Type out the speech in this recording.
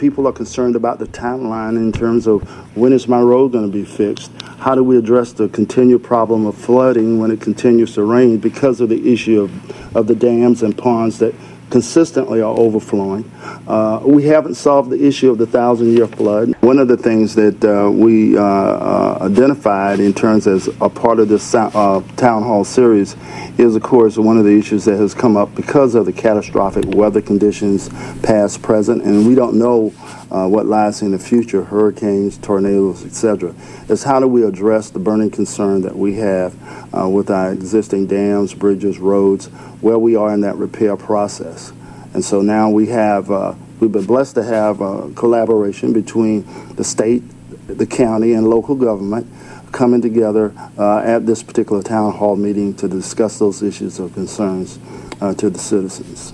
people are concerned about the timeline in terms of when is my road going to be fixed. How do we address the continued problem of flooding when it continues to rain because of the issue of the dams and ponds that consistently are overflowing. We haven't solved the issue of the 1,000-year flood. One of the things that we identified in terms as a part of this town hall series is, of course, one of the issues that has come up because of the catastrophic weather conditions, past, present, and we don't know what lies in the future, hurricanes, tornadoes, etc., is how do we address the burning concern that we have with our existing dams, bridges, roads, where we are in that repair process. And so now we've been blessed to have collaboration between the state, the county, and local government coming together at this particular town hall meeting to discuss those issues of concerns to the citizens.